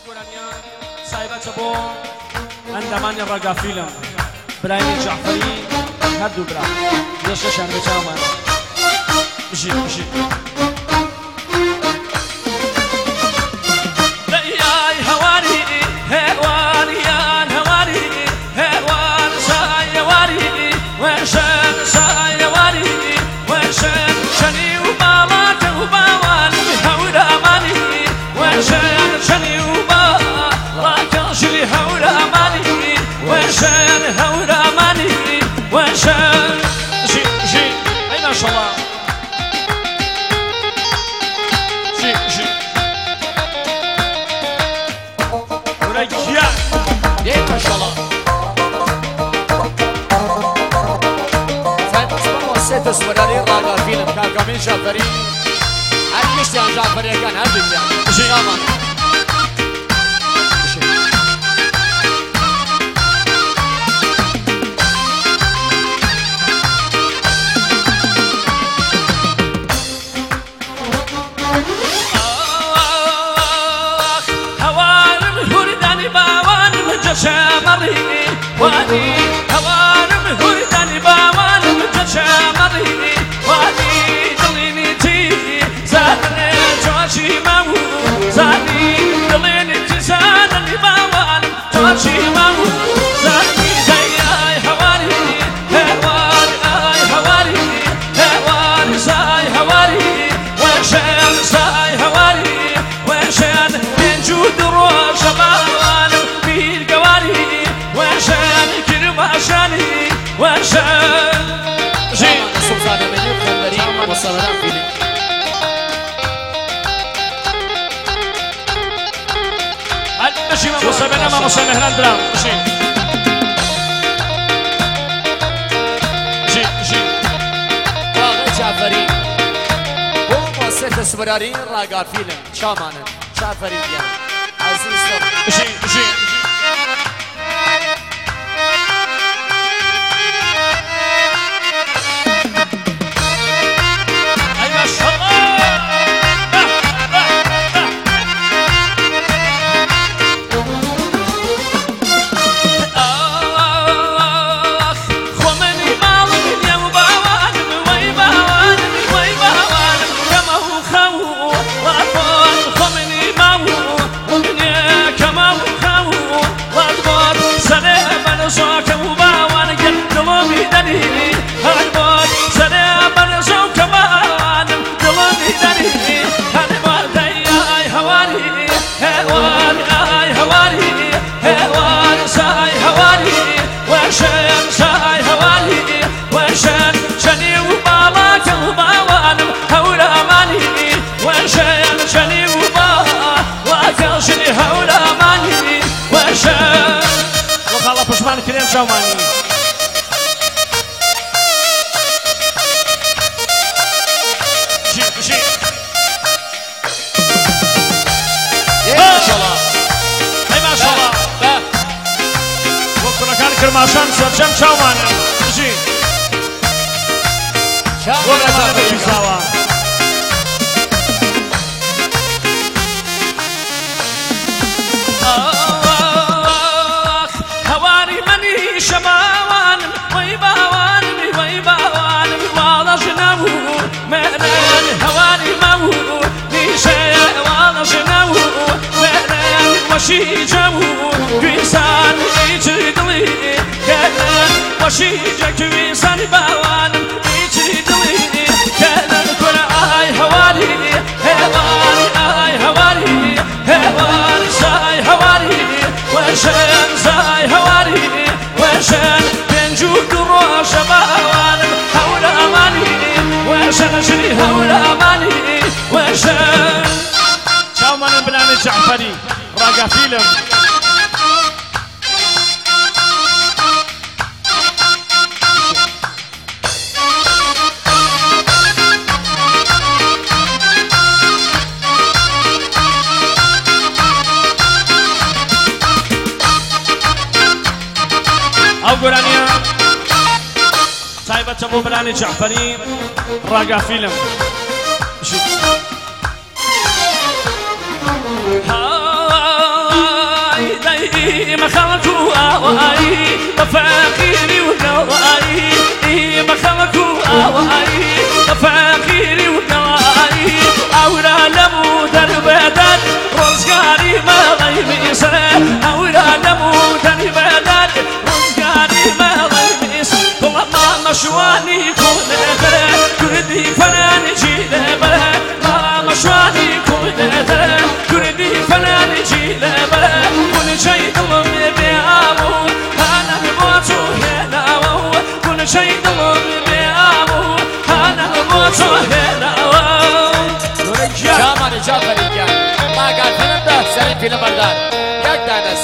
گرانیان سایبت بو اندمان رگا فیلم براین جعفری هر دو برا دستشان بچامان بشی تصويري راجع فيلم كان كامل جعفري هل كشتيان جعفري كان هل بيان شامان هوانم هرداني باوانم جشامري واني هوانم هرداني باوانم جشامري واني دليني تي زادني جوشي ماو زادني دليني تي زادني باوانم جوشي ماو زادني زي اي هواني هواني اي هواني هواني زي هواني وشان زي هواني وشان من جود روش باوانم بالقواني وشان كرماشاني وشان سلطان منير خبري وصلنا فيلم النشيم مصابنا ما مصابنا هلال درام شي واقع جعفري هو مؤسسة تصويري راجع فيلم شامان جعفري يعني عزيز شي كريم شوماني شي ما شاء الله اي ما شاء الله وكنا كان كرماشان سرجم شوماني شي شامان شباوان ويباوان ويباوان والله جناو مهنان هواني ماو نيشي والله جناو مهنان وشي جو كويسان يجري دلي كهنان وشي جو كويسان باوان يجري دلي كهنان كل آي هواني هواني آي هواني هواني زاي هواني وشان زاي هواني وشان بنجود روش باوانم حول اماني وشان اجري حول اماني وشان شاومان بلان جعفري راجع فيلم او قرانيا سايبة ابو بلان جعفري راجع فيلم فقيري وقوائي مخمك وقوائي فقيري وقوائي أورا لمو دربدان رزقاري ما غيميس أورا لمو دربدان رزقاري ما غيميس كل ما مشواني كونتر كردي فنان جيلبر ما مشواني كونتر كردي فنان جيلبر كل شيء ضم بيعمو أنا بموتو هنا كل شيء ضم بيعمو أنا بموتو هنا شامان جعفری کن ما قال فیلم ده سرین فیلم بردار یک دانس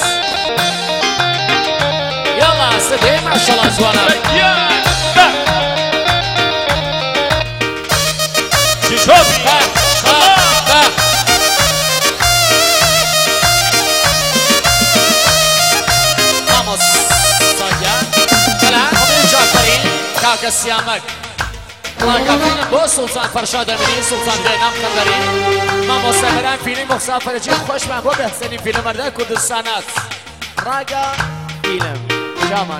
یلا صدای ماشاءالله زوانا چی شد؟ vamos ساگه بله همین جعفری کاک سیامک ما قال فیلم با سلطان فرشاد امینی سلطان دینام کندری ما مسافران فیلم مسافر چی خوش من با بهترین فیلم برده کردستانات راگا فیلم شامان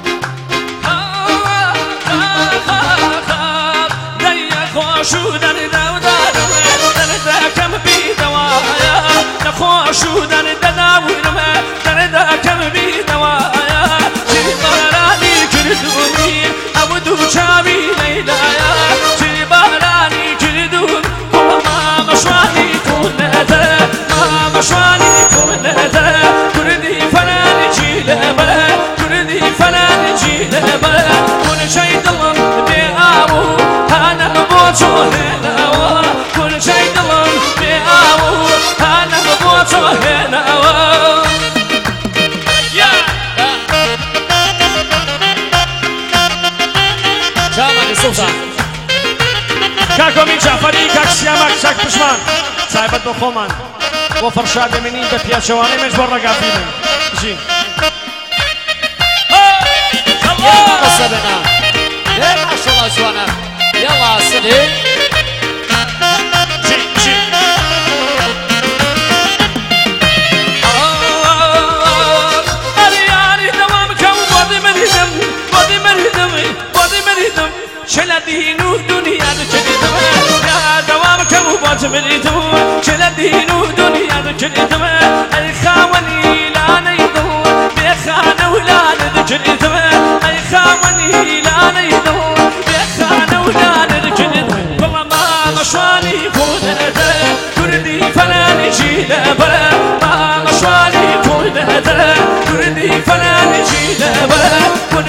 نخوشو در دودارم در کم بی دوایا نخوشو در دناورم در کم بی دوایا چی بارانی کردومی او دو چاوی لیلایا چی بارانی کردوم ما مشوانی کنده ما مشوانی کنده کردی فنان جیلبر کردی فنان جیلبر کل شی دلم بیامو أنا بموتو هنا كل شيء دلم بيعمو أنا بموتو هنا شامان سلطان كاكو من جعفري كاك سيامك شاك بشمان صاحبت بخومان وفرشاد منين بفيا شواني مجبور رقافين جي يلا مسابنا يا ما شاء الله زوانا يلا سيدي أرياني دوام كم بودي مريدم بودي مريدم بودي مريدم شلدينو دنيا دكريدم يا دوام كم بودي مريدم شلدينو دنيا دكريدم أي خاوني لا نيدم بيخانة ولا ندكريدم أي خاوني لا نيدم بيخانة ولا ندكريدم والله ما مشواني كونتر كردي فنان جيلبر ما مشواني كونتر كردي فنان جيلبر كل